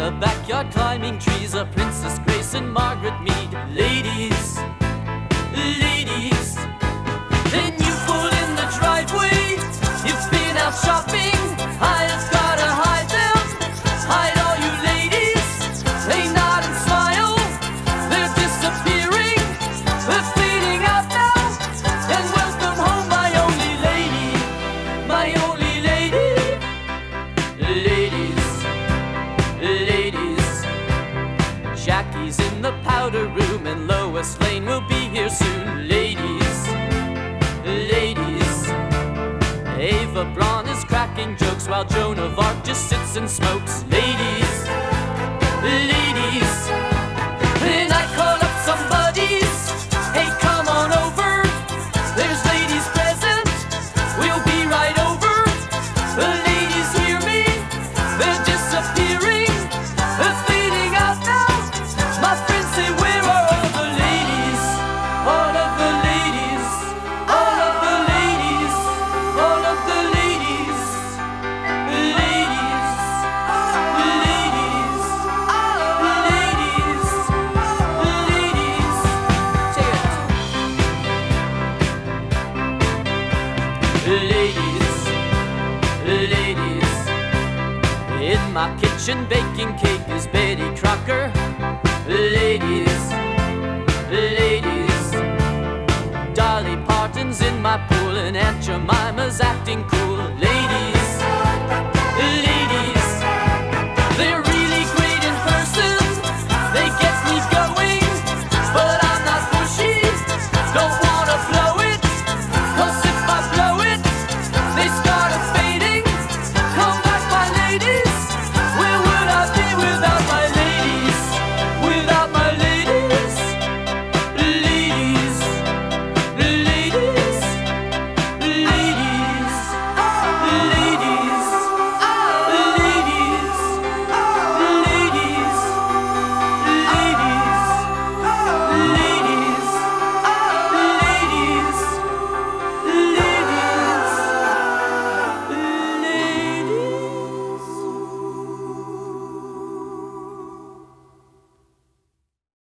the backyard climbing trees are Princess Grace and Margaret Mead. Ladies, ladies. Then you pull in the driveway. You've been out shopping. I've gotta hide them. Hide all you ladies. They nod and smile. They're disappearing. They're fading out now. And welcome home, my only lady. My only lady. Ladies, ladies. Jackie's in the powder room and Lois Lane will be here soon. Ladies, ladies. Ava Braun is cracking jokes while Joan of Arc just sits and smokes. Ladies, ladies. Then I call up some buddies. Hey, come on over. There's ladies present. We'll be right over. The ladies hear me. They're disappearing. They're fading out now. My friends say, where are all the ladies? All of the ladies. All of the ladies. All of the ladies. Ladies. Ladies. Ladies. Ladies. Take it. Ladies. Ladies. In my kitchen baking cake is Betty Crocker. Ladies, ladies. Dolly Parton's in my pool and Aunt Jemima's acting cool. Ladies.